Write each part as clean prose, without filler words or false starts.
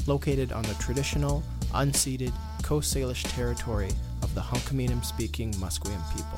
located on the traditional, unceded Coast Salish territory of the Hunkaminam-speaking Musqueam people.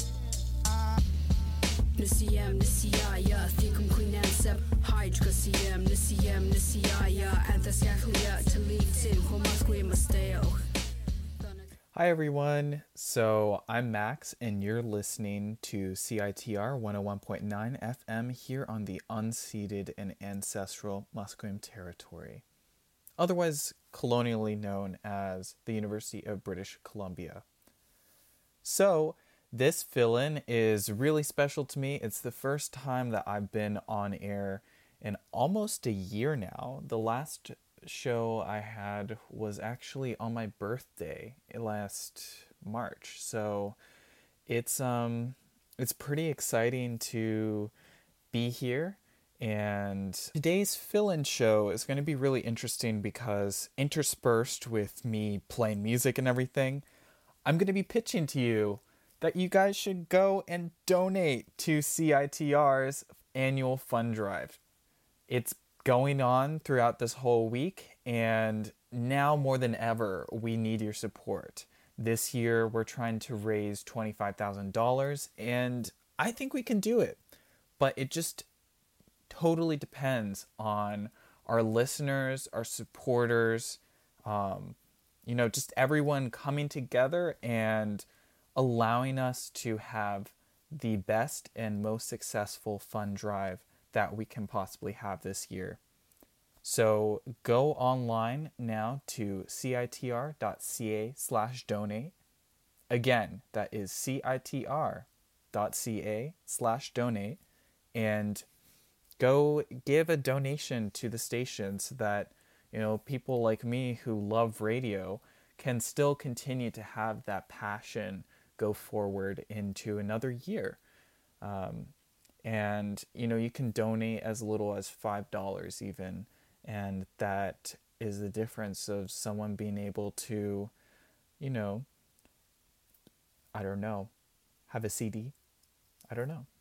Hi everyone, so I'm Max and you're listening to CITR 101.9 FM here on the unceded and ancestral Musqueam territory, otherwise colonially known as the University of British Columbia. So this fill-in is really special to me. It's the first time that I've been on air in almost a year now. The last show I had was actually on my birthday last March. So it's pretty exciting to be here. And today's fill-in show is going to be really interesting because interspersed with me playing music and everything, I'm going to be pitching to you that you guys should go and donate to CITR's annual fund drive. It's going on throughout this whole week, and now more than ever, we need your support. This year, we're trying to raise $25,000, and I think we can do it. But it just totally depends on our listeners, our supporters, just everyone coming together and allowing us to have the best and most successful fund drive that we can possibly have this year. So go online now to citr.ca/donate. Again, that is citr.ca/donate, and go give a donation to the station so that, people like me who love radio can still continue to have that passion go forward into another year. And, you can donate as little as $5 even. And that is the difference of someone being able to, I don't know, have a CD. I don't know.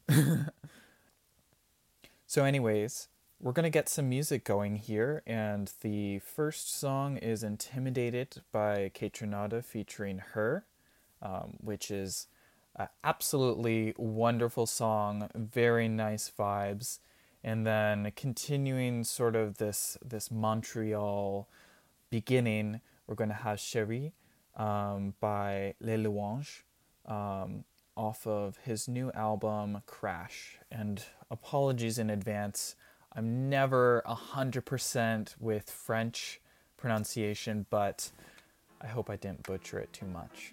So anyways, we're going to get some music going here. And the first song is Intimidated by Kaytranada featuring Her, which is absolutely wonderful song, very nice vibes, and then continuing sort of this Montreal beginning, we're going to have Chérie by Les Louanges off of his new album Crash. And apologies in advance, I'm never 100% with French pronunciation, but I hope I didn't butcher it too much.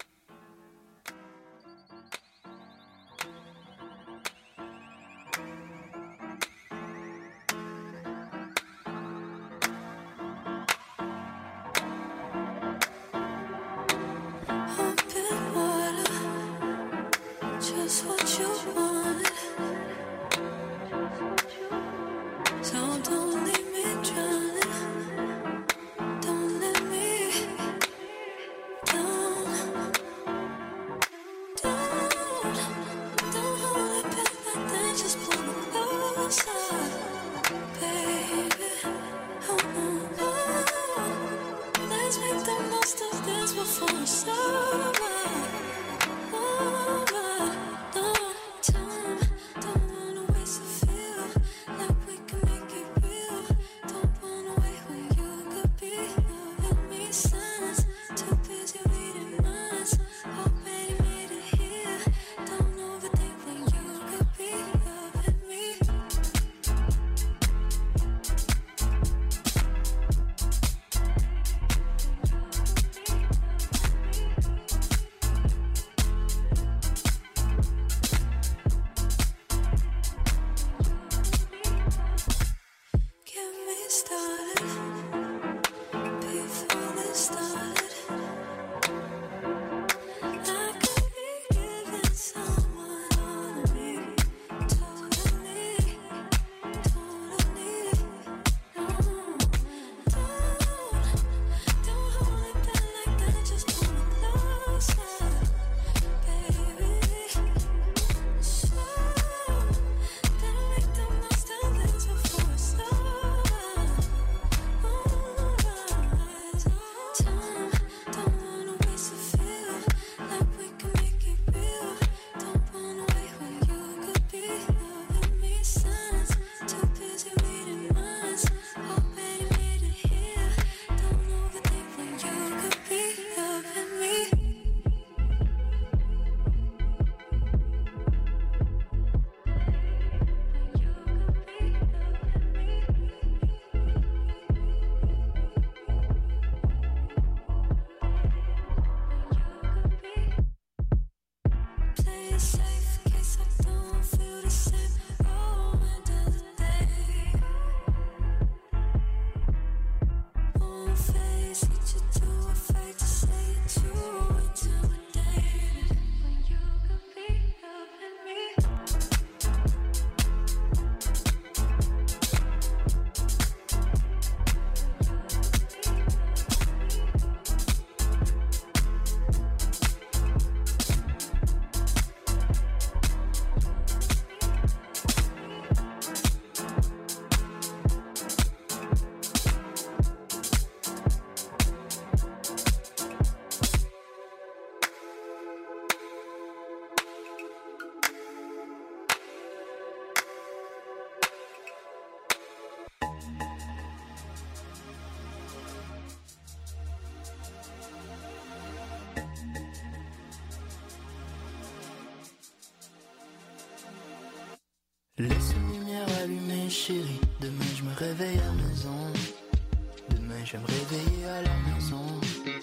Laisse une lumière allumée, chérie. Demain je me réveille à la maison. Demain je vais me réveiller à la maison.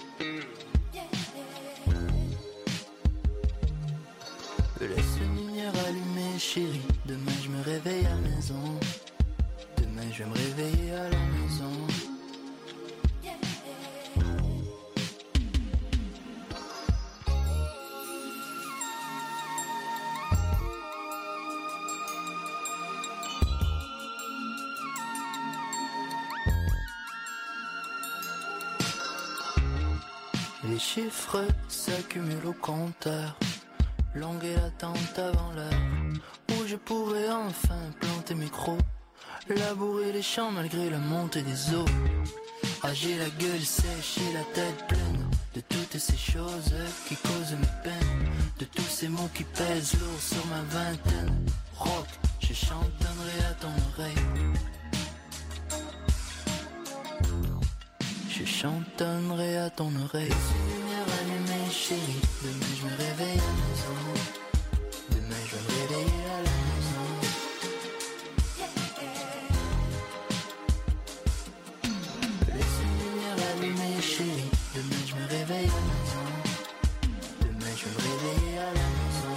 Laisse une lumière allumée, chérie. Demain je me réveille à la maison. Demain je vais me réveiller à la maison. Les chiffres s'accumulent au compteur. Longue est l'attente avant l'heure où je pourrais enfin planter mes crocs, labourer les champs malgré la montée des eaux. Ah, j'ai la gueule sèche et la tête pleine de toutes ces choses qui causent mes peines, de tous ces mots qui pèsent lourd sur ma vingtaine. Rock, je chantonnerai à ton oreille. Je chantonnerai à ton oreille. Laisse une lumière allumée, chérie. Demain je me réveille à la maison. Demain je vais me réveiller à la maison. Laisse une lumière allumée, chérie. Demain je me réveille à la maison. Demain je vais me réveiller à la maison.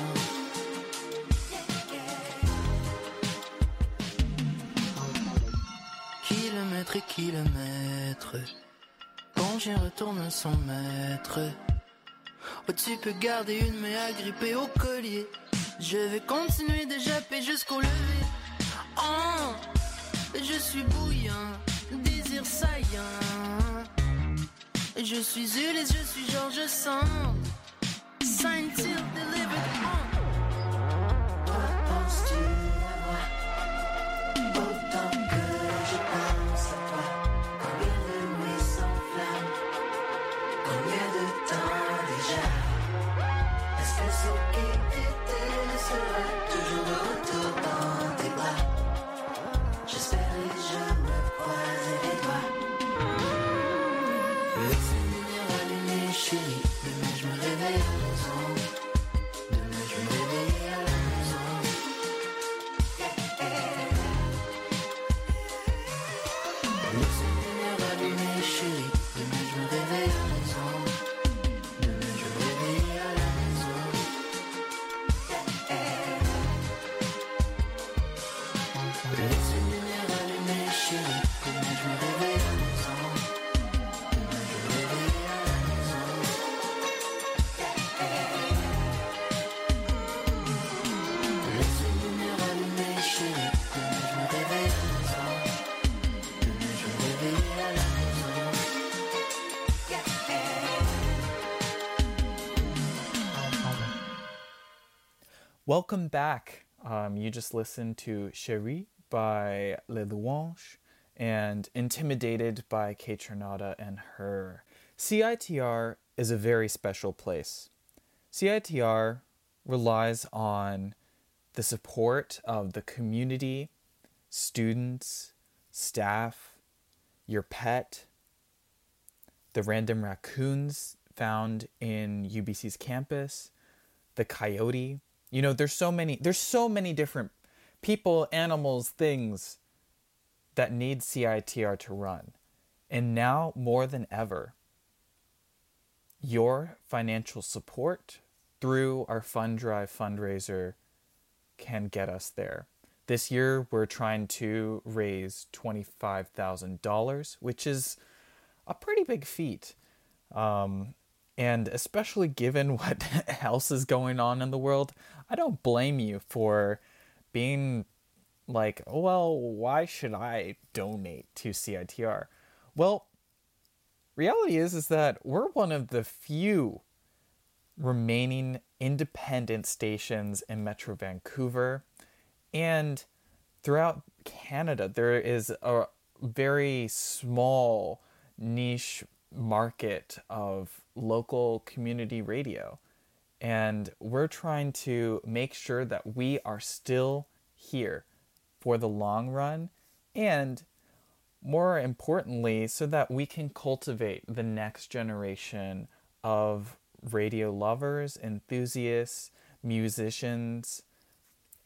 Kilomètres et kilomètres. Bon chien retourne à son maître. Oh, tu peux garder une main agrippée au collier. Je vais continuer de japper jusqu'au lever. Oh, je suis bouillant, désir saillant. Je suis Ulysse, je suis Georges Sand. Signed, till delivered. Quoi penses-tu à moi? Autant que je pense à toi. Combien de nuits sans flamme? Combien de temps déjà? Est-ce que ce qui était ne sera toujours de retour dans tes bras? J'espère et je me croise les doigts. Laisse une lumière allumée, chérie. Demain je me réveille à la maison. Demain je vais me réveiller à la maison. Laisse une lumière allumée, chérie. Demain je me réveille à la maison. Demain je vais me réveiller à la maison. Laisse une lumière allumée, chérie. Demain je me réveille à la maison. Demain je vais me réveiller à la maison. Laisse une lumière allumée, chérie. Demain je me réveille à la maison. Demain je vais me réveiller à la maison. Welcome back. You just listened to Chérie by Les Louanges and Intimidated by Kate Trinata and Her. CITR is a very special place. CITR relies on the support of the community, students, staff, your pet, the random raccoons found in UBC's campus, the coyote. You know, there's so many different people, animals, things that need CITR to run. And now more than ever, your financial support through our fund drive fundraiser can get us there. This year, we're trying to raise $25,000, which is a pretty big feat. And especially given what else is going on in the world, I don't blame you for being like, well, why should I donate to CITR? Well, reality is that we're one of the few remaining independent stations in Metro Vancouver, and throughout Canada, there is a very small niche market of local community radio. And we're trying to make sure that we are still here for the long run, and more importantly, so that we can cultivate the next generation of radio lovers, enthusiasts, musicians,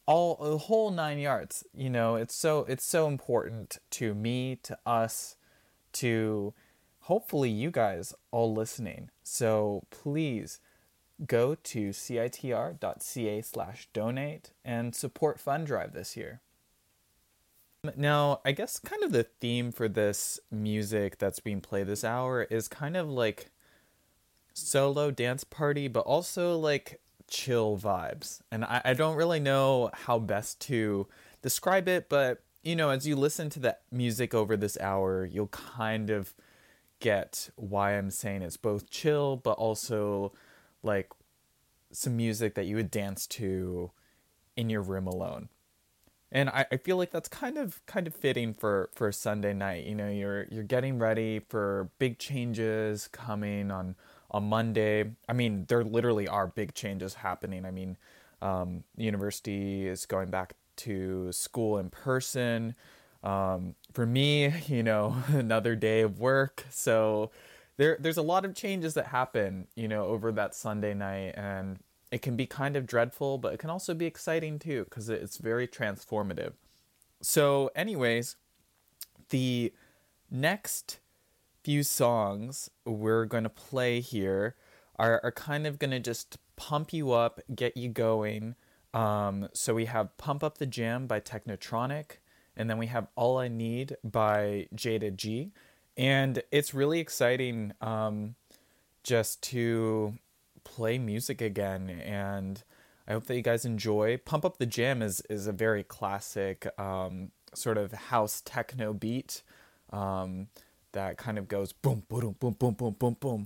all the whole 9 yards. You know, it's so important to me, to us, to hopefully you guys all listening. So please go to citr.ca/donate and support Fund Drive this year. Now, I guess kind of the theme for this music that's being played this hour is kind of like solo dance party, but also like chill vibes. And I don't really know how best to describe it, but you know, as you listen to the music over this hour, you'll kind of get why I'm saying it's both chill, but also like some music that you would dance to in your room alone. And I feel like that's kind of fitting for a Sunday night. You know, you're getting ready for big changes coming on Monday. I mean, there literally are big changes happening. I mean, the university is going back to school in person. For me, you know, another day of work. So there's a lot of changes that happen, you know, over that Sunday night, and it can be kind of dreadful, but it can also be exciting too, because it's very transformative. So anyways, the next few songs we're going to play here are kind of going to just pump you up, get you going. So we have Pump Up the Jam by Technotronic, and then we have All I Need by Jada G. And it's really exciting just to play music again, and I hope that you guys enjoy. Pump Up the Jam is a very classic sort of house techno beat that kind of goes boom, boom, boom, boom, boom, boom, boom.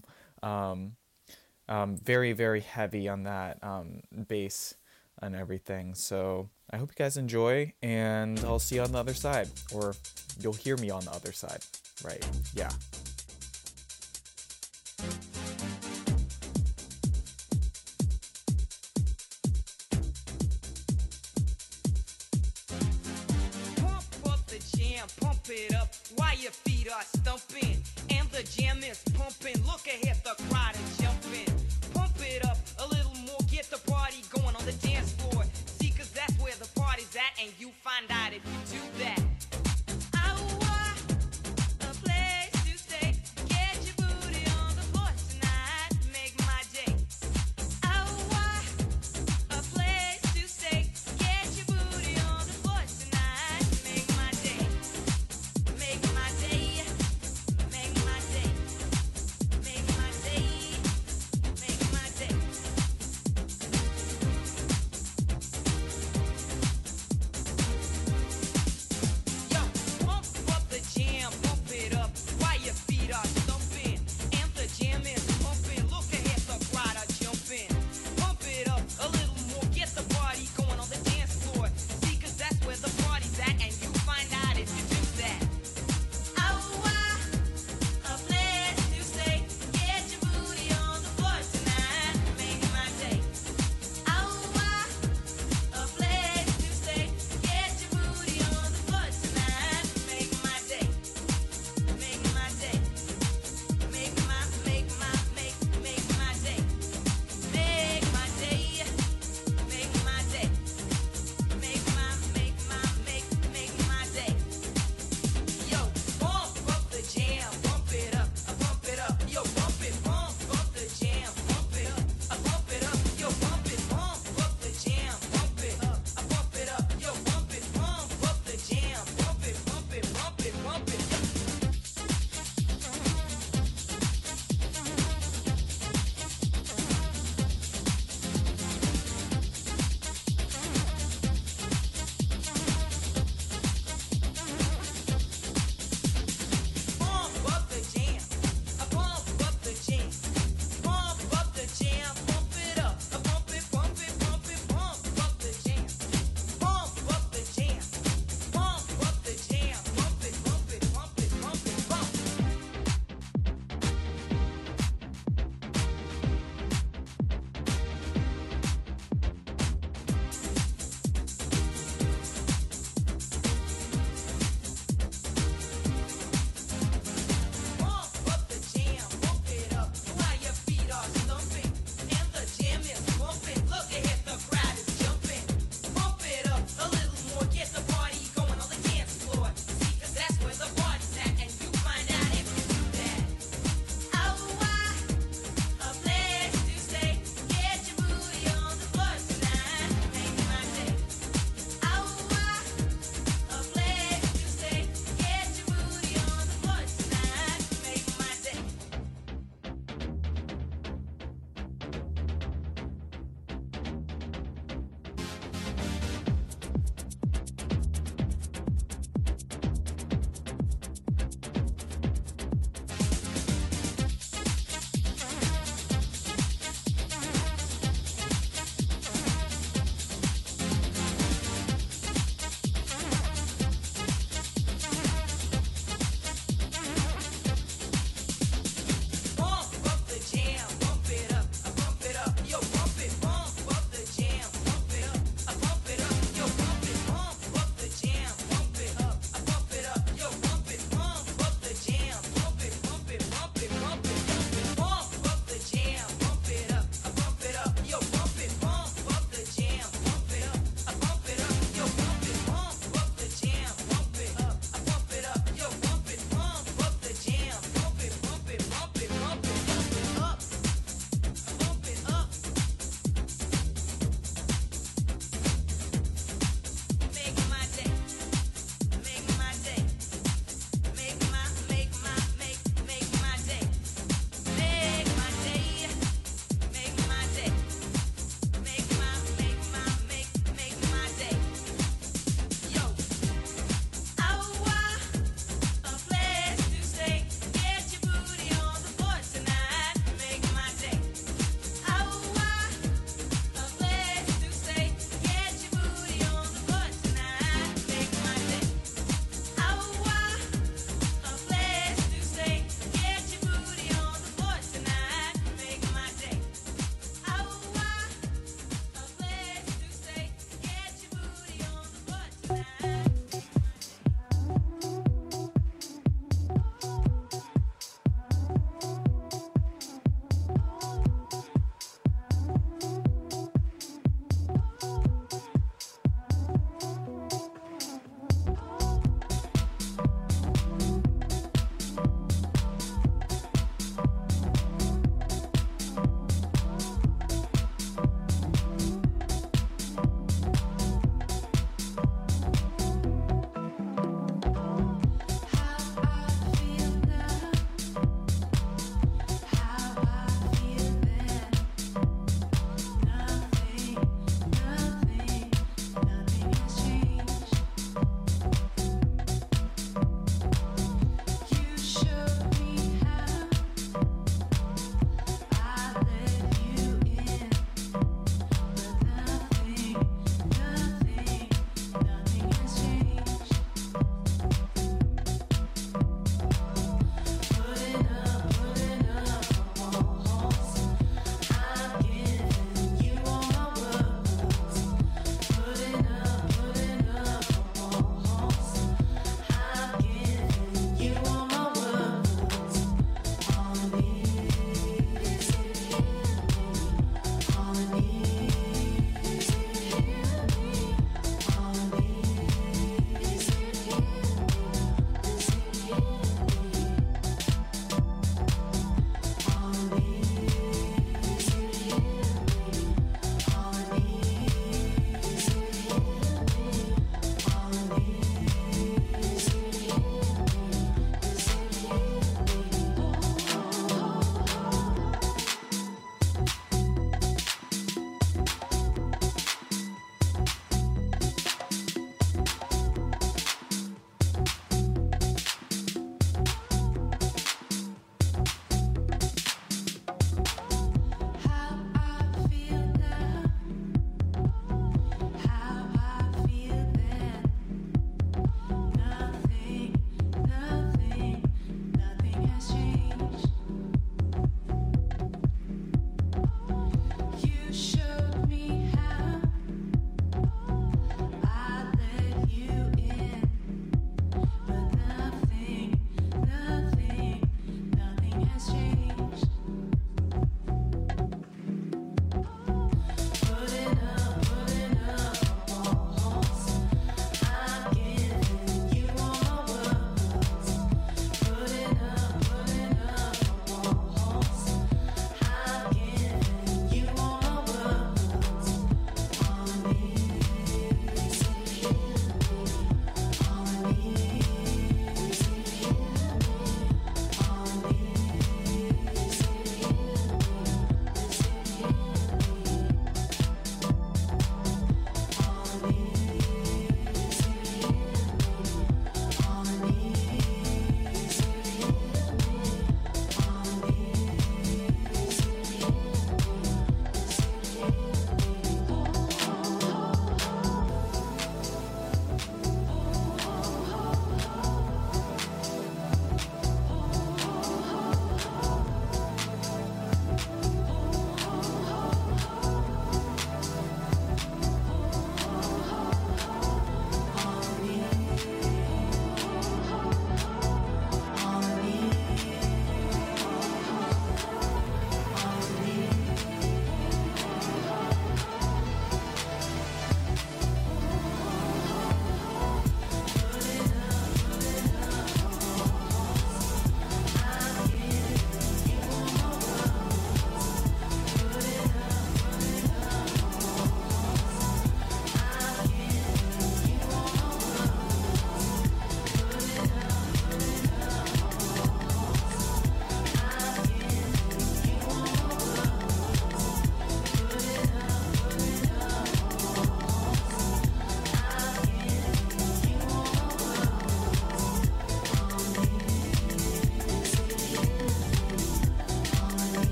Very, very heavy on that bass and everything. So I hope you guys enjoy, and I'll see you on the other side, or you'll hear me on the other side, right? Yeah. Pump it up while your feet are stumping, and the jam is pumping. Look ahead, the crowd is jumping. Pump it up a little more, get the party going on the dance floor. See, 'cause that's where the party's at, and you find out if you do that. A place to stay.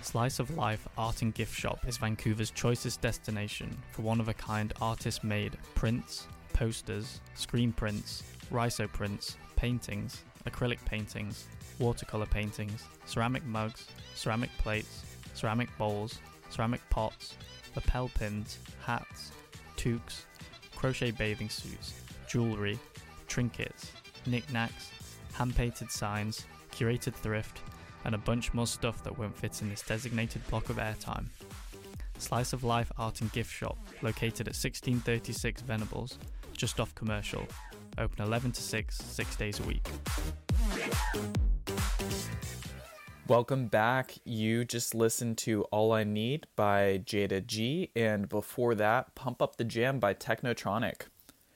Slice of Life Art and Gift Shop is Vancouver's choicest destination for one-of-a-kind artist-made prints, posters, screen prints, rhizo prints, paintings, acrylic paintings, watercolour paintings, ceramic mugs, ceramic plates, ceramic bowls, ceramic pots, lapel pins, hats, toques, crochet bathing suits, jewellery, trinkets, knickknacks, hand-painted signs, curated thrift, and a bunch more stuff that won't fit in this designated block of airtime. Slice of Life Art and Gift Shop, located at 1636 Venables, just off Commercial, open 11 to 6 days a week. Welcome back. You just listened to All I Need by Jada G, and before that, Pump Up the Jam by Technotronic.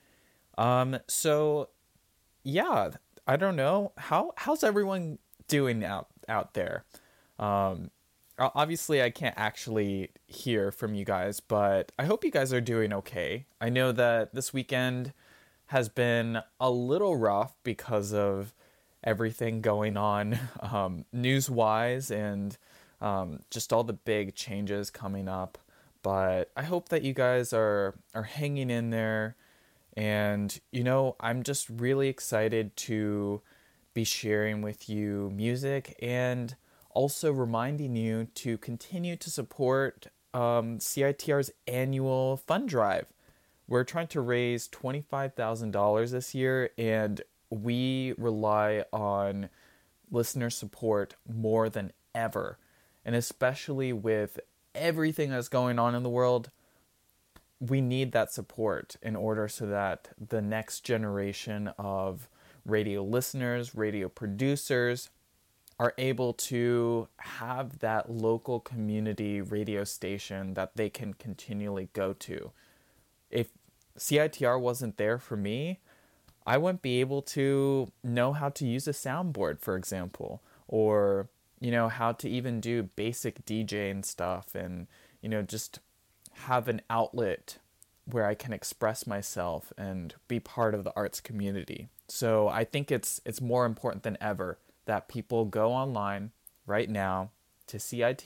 So yeah, I don't know. How's everyone doing out there? Obviously I can't actually hear from you guys, but I hope you guys are doing okay. I know that this weekend has been a little rough because of everything going on news-wise and just all the big changes coming up. But I hope that you guys are hanging in there. And, you know, I'm just really excited to be sharing with you music and also reminding you to continue to support CITR's annual fund drive. We're trying to raise $25,000 this year, and we rely on listener support more than ever. And especially with everything that's going on in the world, we need that support in order so that the next generation of radio listeners, radio producers are able to have that local community radio station that they can continually go to. If CITR wasn't there for me, I wouldn't be able to know how to use a soundboard, for example, or, you know, how to even do basic DJing stuff and, you know, just have an outlet where I can express myself and be part of the arts community. So I think it's more important than ever that people go online right now to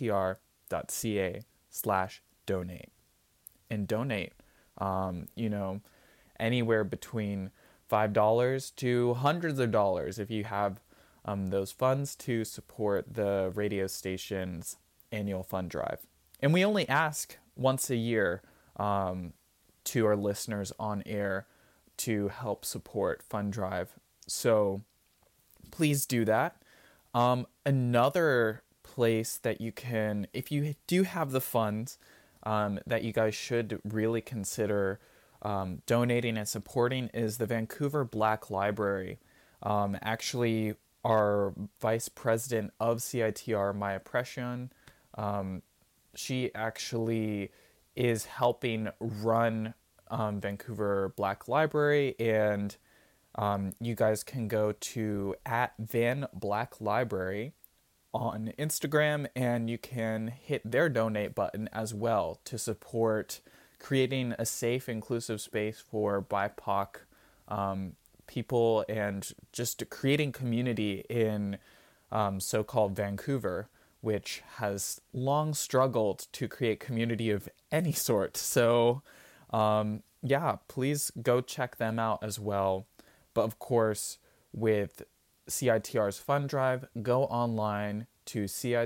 citr.ca/donate and donate, you know, anywhere between $5 to hundreds of dollars if you have those funds to support the radio station's annual fund drive. And we only ask once a year to our listeners on air to help support fund drive. So please do that. Another place that you can, if you do have the funds, that you guys should really consider donating and supporting is the Vancouver Black Library. Actually, our vice president of CITR, Maya Pression, she actually is helping run Vancouver Black Library, and you guys can go to @VanBlackLibrary on Instagram, and you can hit their donate button as well to support creating a safe, inclusive space for BIPOC people and just creating community in so-called Vancouver, which has long struggled to create community of any sort. So, yeah, please go check them out as well. But of course, with CITR's fund drive, go online to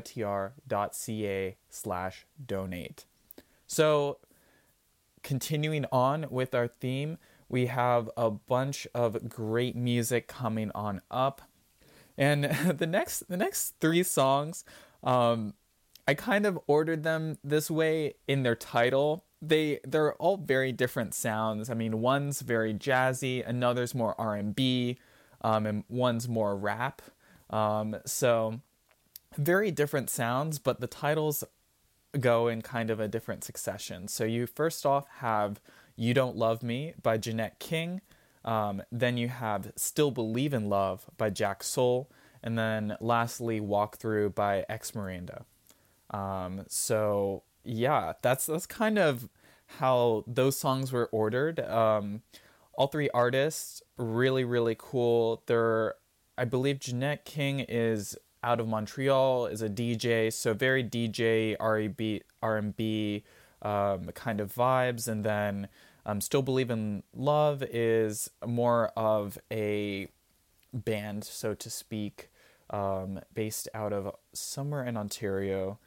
citr.ca/donate. So, continuing on with our theme, we have a bunch of great music coming on up. And the next 3 songs, I kind of ordered them this way in their title. They're all very different sounds. I mean, one's very jazzy, another's more R&B, and one's more rap. So very different sounds, but the titles go in kind of a different succession. So you first off have You Don't Love Me by Jeanette King. Then you have Still Believe in Love by Jack Soul. And then lastly, Walk Through by X Miranda. So yeah, that's kind of how those songs were ordered. All 3 artists, really, really cool. I believe Jeanette King is out of Montreal, is a DJ, so very DJ, R&B kind of vibes. And then Still Believe in Love is more of a band, so to speak, based out of somewhere in Ontario.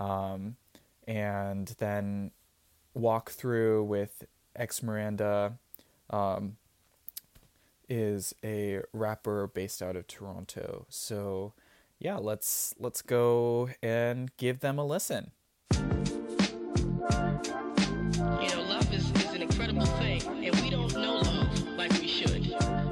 And then Walk Through with Ex Miranda is a rapper based out of Toronto. So yeah, let's go and give them a listen. Love is an incredible thing, and we don't know love like we should.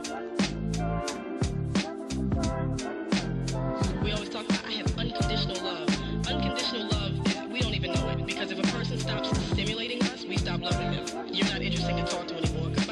We always talk about, I have unconditional love. Unconditional love, we don't even know it, because if a person stops stimulating us, we stop loving them. You're not interesting to talk to anymore. Goodbye.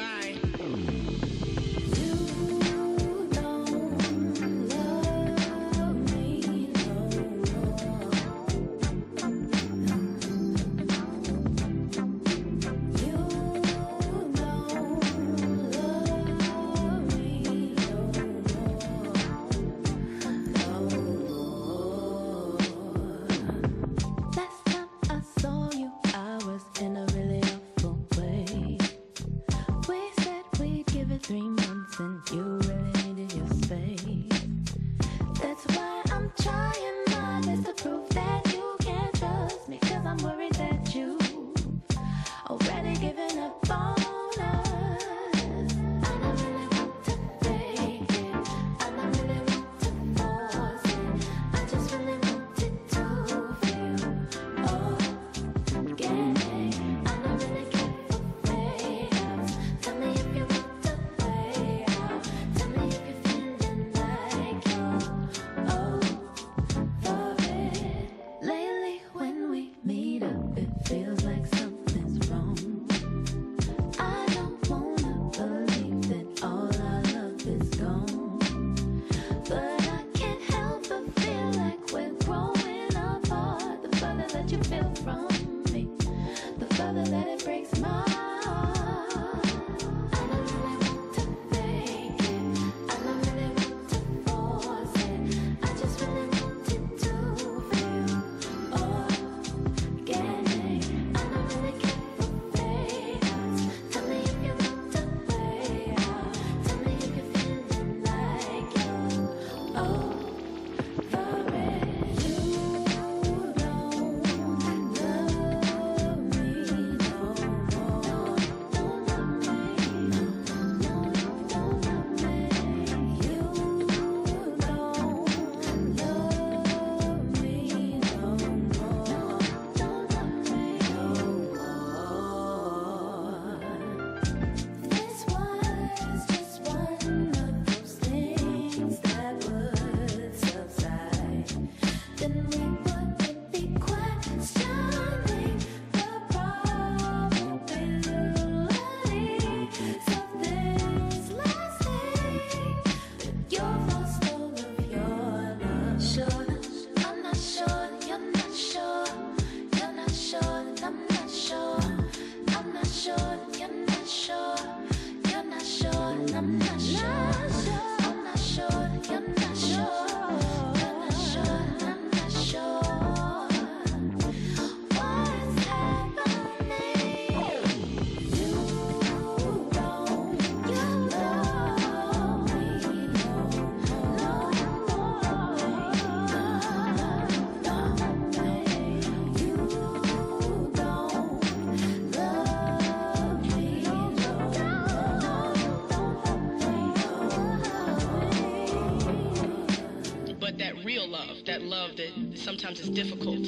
That love that sometimes is difficult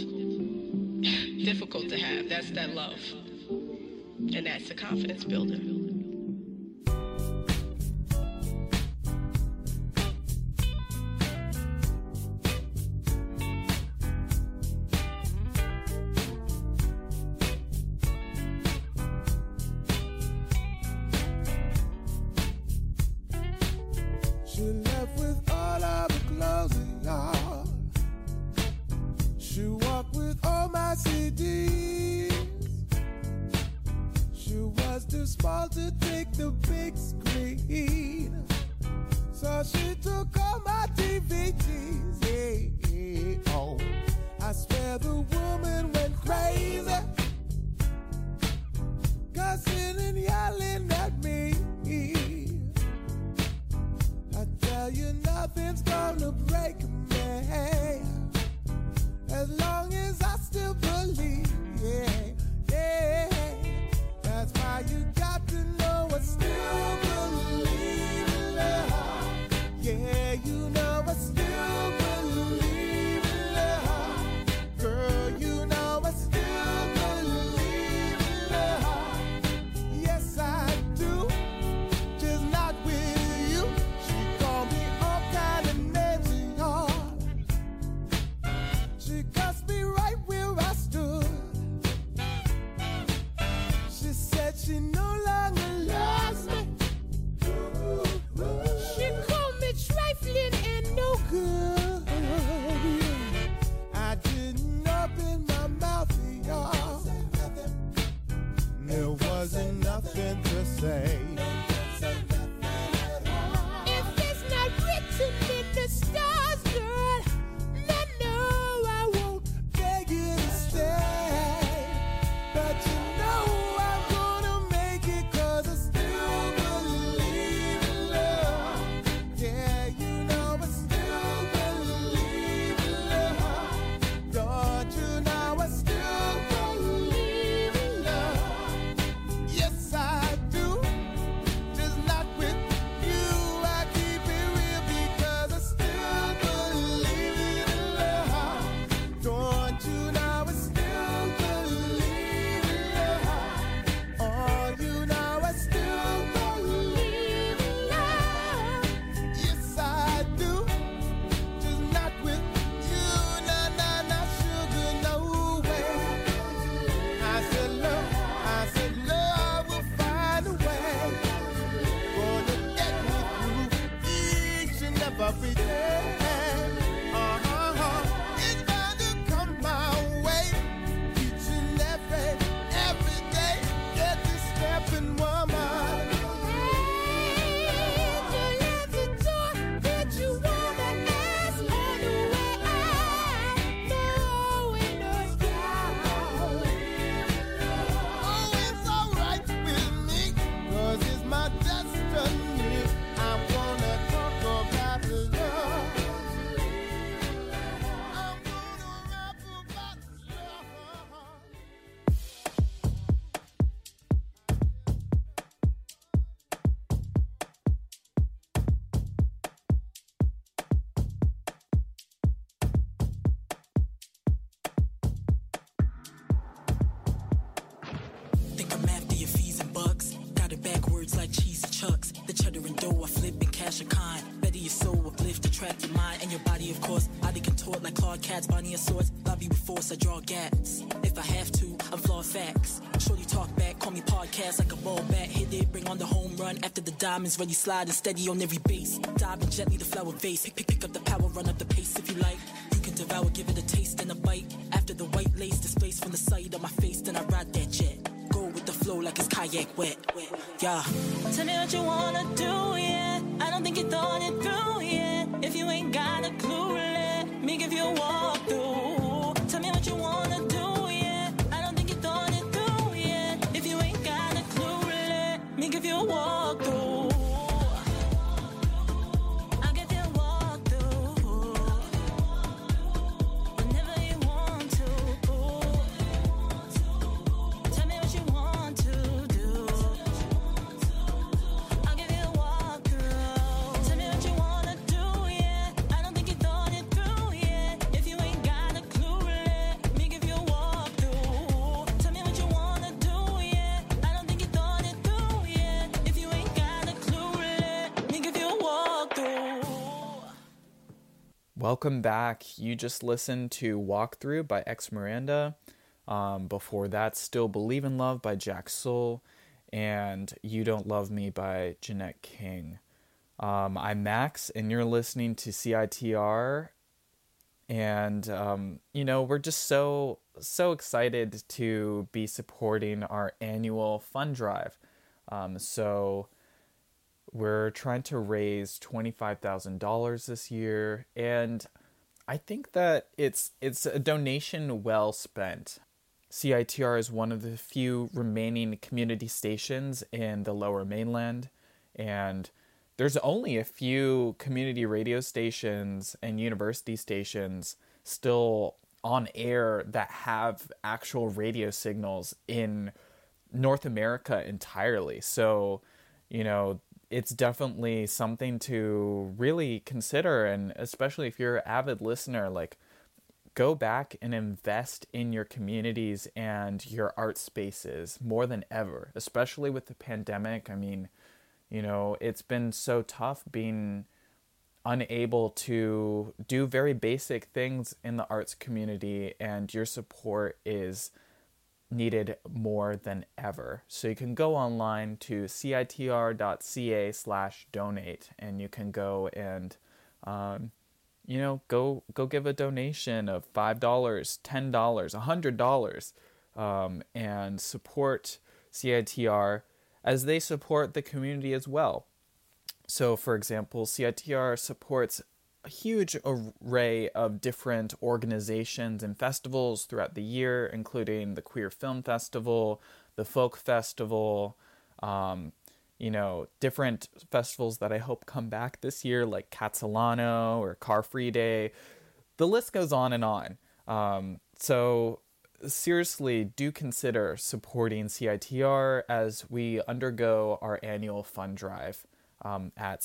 to have. That's that love. And that's a confidence builder. She left with all of the clothing on. She walked with all my CDs. She was too small to take the big screen, so she took all my DVDs. Yeah. like cheesy chucks. The cheddar and dough I flip and cash a kind. Better your soul, uplift, attract your mind. And your body, of course, body contort like Claude Cats, Bonnie of swords. Love you with force, I draw gaps. If I have to, I'm flawed facts. Shorty talk back, call me podcast like a ball bat. Hit it, bring on the home run. After the diamonds, ready sliding steady on every base. Diving gently, the flower vase. Pick up the power, run up the pace if you like. You can devour, give it a taste and a bite. After the white lace displaced from the sight of my face, then I ride that jet. Go with the flow like it's kayak wet. Yeah. Tell me what you wanna do, yeah. I don't think you thought it through, yeah. If you ain't got a clue, let me give you a walkthrough. Tell me what you wanna do, yeah. I don't think you thought it through, yeah. If you ain't got a clue, let me give you a walkthrough. Welcome back. You just listened to Walkthrough by X Miranda. Before that, Still Believe in Love by Jack Soul, and You Don't Love Me by Jeanette King. I'm Max, and you're listening to CITR. And, we're just so excited to be supporting our annual fund drive. So we're trying to raise $25,000 this year, and I think that it's a donation well spent. CITR is one of the few remaining community stations in the Lower Mainland, and there's only a few community radio stations and university stations still on air that have actual radio signals in North America entirely. So, it's definitely something to really consider, and especially if you're an avid listener, like, go back and invest in your communities and your art spaces more than ever, especially with the pandemic. I mean, it's been so tough being unable to do very basic things in the arts community, and your support is needed more than ever. So you can go online to citr.ca/donate, and you can go and go give a donation of $5, $10, $100, and support CITR as they support the community as well. So, for example, CITR supports a huge array of different organizations and festivals throughout the year, including the Queer Film Festival, the Folk Festival, different festivals that I hope come back this year, like Catalano or Car Free Day. The list goes on and on. So seriously, do consider supporting CITR as we undergo our annual fund drive at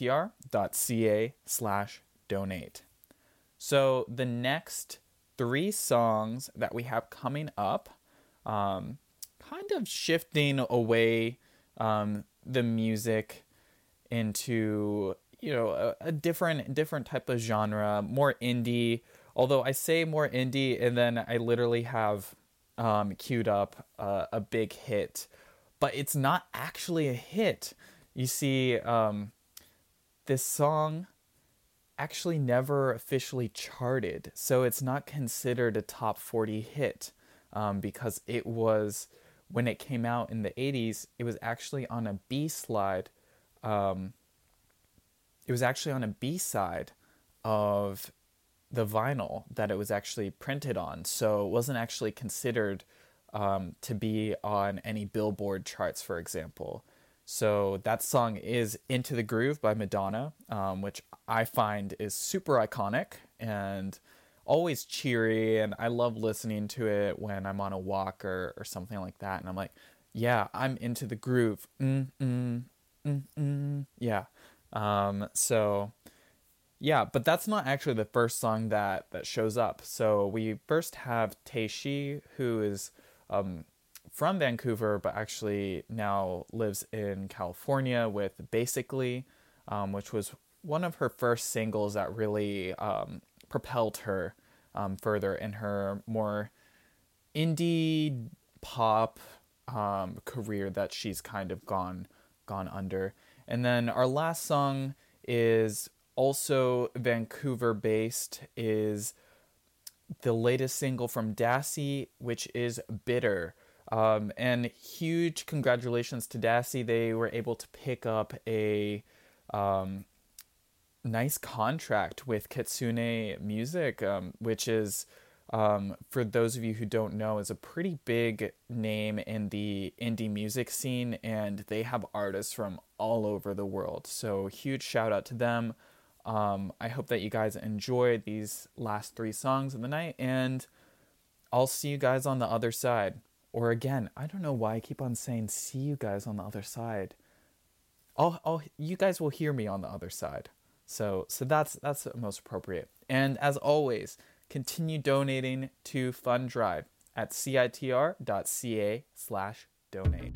citr.ca/donate. So the next 3 songs that we have coming up, kind of shifting away the music into a different type of genre, more indie. Although I say more indie, and then I literally have queued up a big hit, but it's not actually a hit. You see, this song actually never officially charted, so it's not considered a top 40 hit, because it was, when it came out in the 80s, it was actually on a B-side. It was actually on a B-side of the vinyl that it was actually printed on, so it wasn't actually considered to be on any Billboard charts, for example. So that song is Into the Groove by Madonna, which I find is super iconic and always cheery, and I love listening to it when I'm on a walk or something like that, and I'm like, yeah, I'm into the groove. Yeah. So yeah, but that's not actually the first song that shows up. So we first have Tae Shi, who is from Vancouver, but actually now lives in California with Basically, which was one of her first singles that really propelled her further in her more indie pop career that she's kind of gone under. And then our last song is also Vancouver based, is the latest single from Dassie, which is Bitter. And huge congratulations to Dassie. They were able to pick up a nice contract with Kitsune Music, which is, for those of you who don't know, is a pretty big name in the indie music scene, and they have artists from all over the world. So huge shout out to them. I hope that you guys enjoyed these last 3 songs of the night, and I'll see you guys on the other side. Or again, I don't know why I keep on saying see you guys on the other side. You guys will hear me on the other side. So that's most appropriate. And as always, continue donating to Fund Drive at citr.ca/donate.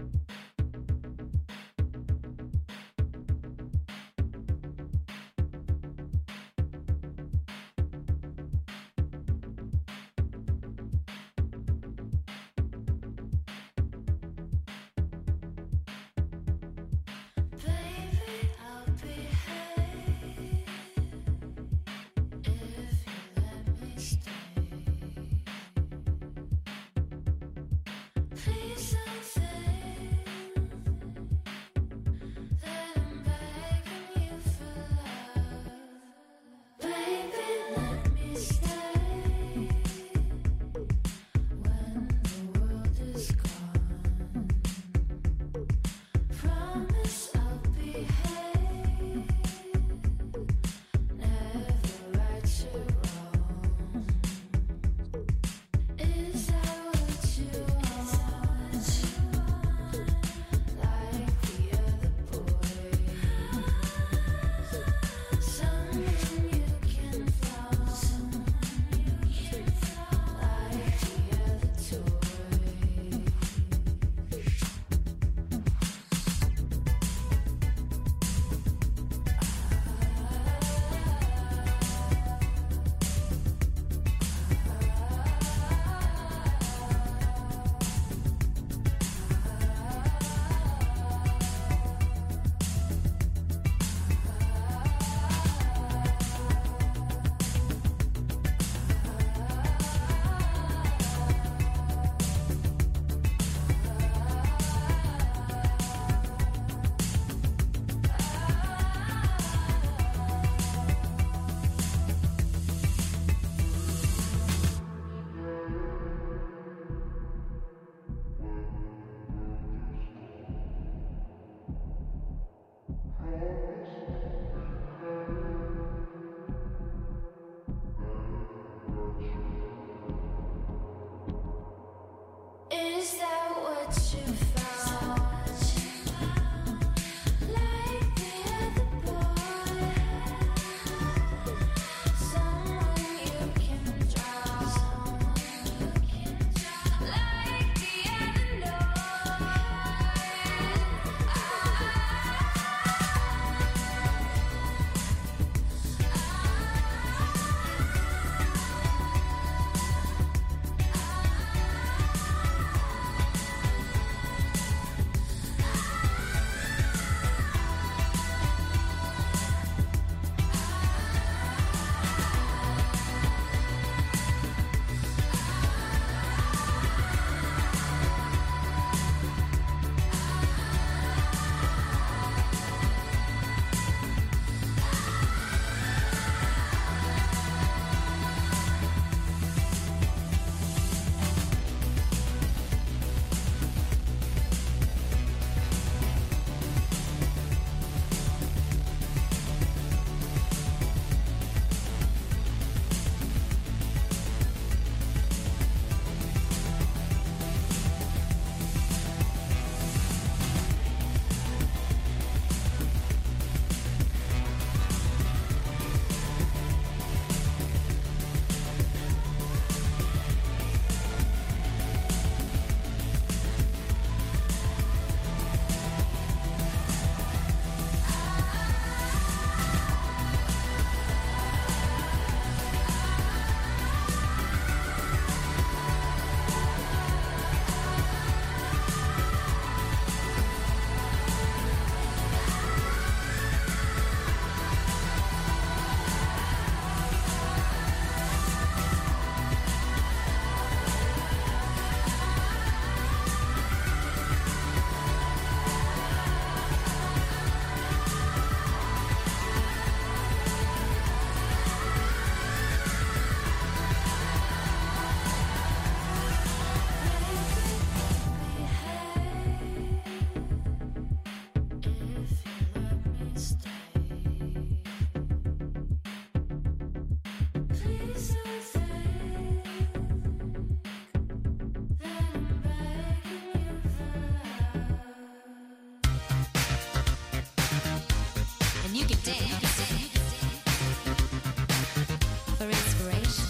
for inspiration.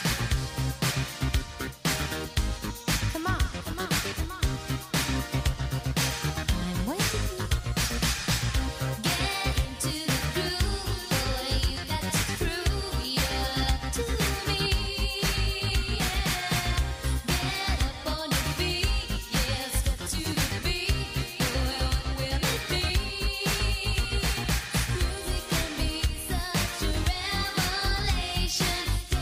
Come on, come on, come on. I'm waiting. Get into the groove, boy. You got to prove your love to me. Get up on your feet, yeah. Step to the beat, boy. What will it be? Music can be such a revelation.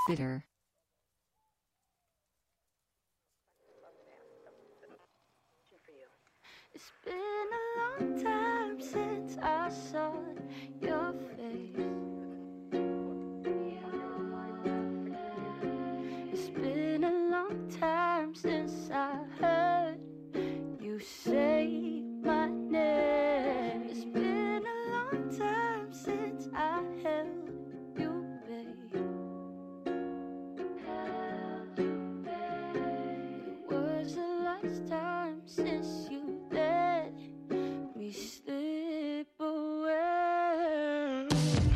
Bitter. It's been a long time since I saw your face. It's been a long time since I heard you say my name. It's been a long time since I held you, babe. It was the last time since you let me slip away.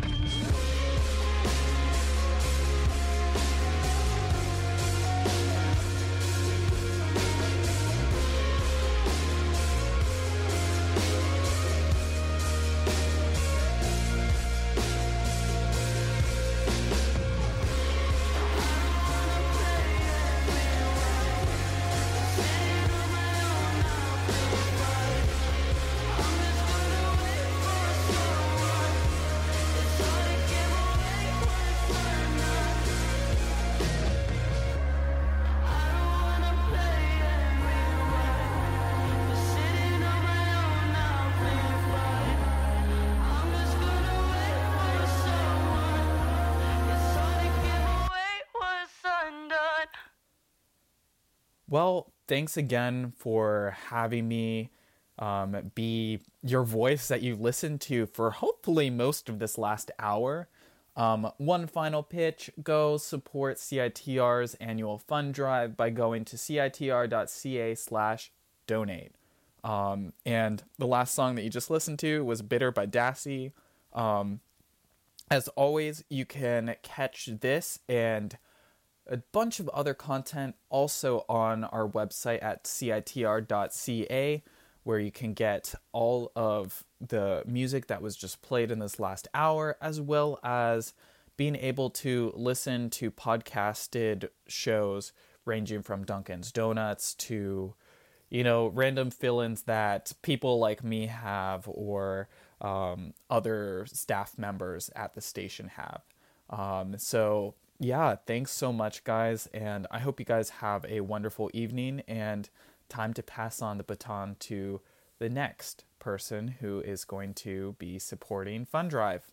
Well, thanks again for having me be your voice that you listened to for hopefully most of this last hour. One final pitch, go support CITR's annual fund drive by going to citr.ca/donate. And the last song that you just listened to was Bitter by Dassey. As always, you can catch this and a bunch of other content also on our website at citr.ca, where you can get all of the music that was just played in this last hour, as well as being able to listen to podcasted shows ranging from Dunkin's Donuts to, you know, random fill-ins that people like me have or other staff members at the station have. So yeah, thanks so much, guys, and I hope you guys have a wonderful evening and time to pass on the baton to the next person who is going to be supporting Fund Drive.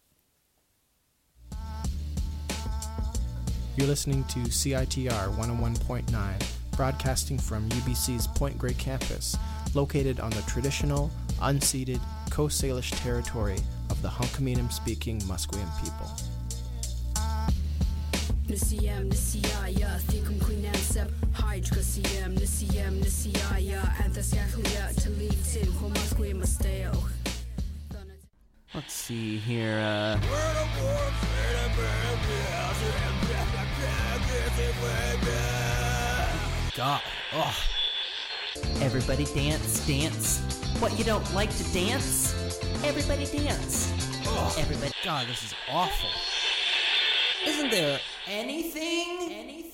You're listening to CITR 101.9, broadcasting from UBC's Point Grey campus, located on the traditional, unceded Coast Salish territory of the Hunkaminam-speaking Musqueam people. Nisiyam Nisiyaya Thikum Queenansep Hydrocasiam Nisiyam Nisiyaya Anthascaclia Talitin Homasque Masteo. Let's see here. God. Oh. Everybody dance, dance. What, you don't like to dance? Everybody dance. Oh. Everybody. God, this is awful. Isn't there anything?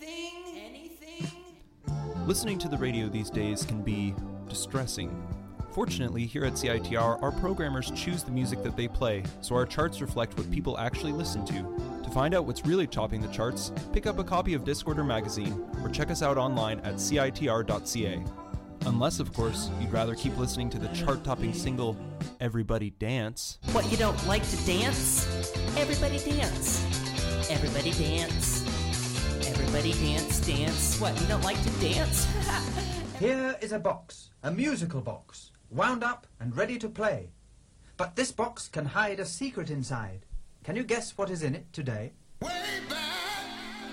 Listening to the radio these days can be distressing. Fortunately, here at CITR, our programmers choose the music that they play, so our charts reflect what people actually listen to. To find out what's really topping the charts, pick up a copy of Discorder magazine, or check us out online at citr.ca. Unless, of course, you'd rather keep listening to the chart-topping single, Everybody Dance. What, you don't like to dance? Everybody dance. Everybody dance. Everybody dance, dance. What, you don't like to dance? Here is a box, a musical box, wound up and ready to play. But this box can hide a secret inside. Can you guess what is in it today? Way back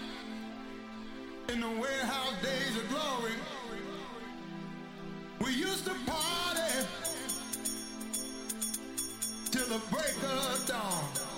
in the warehouse days of glory, we used to party till the break of dawn.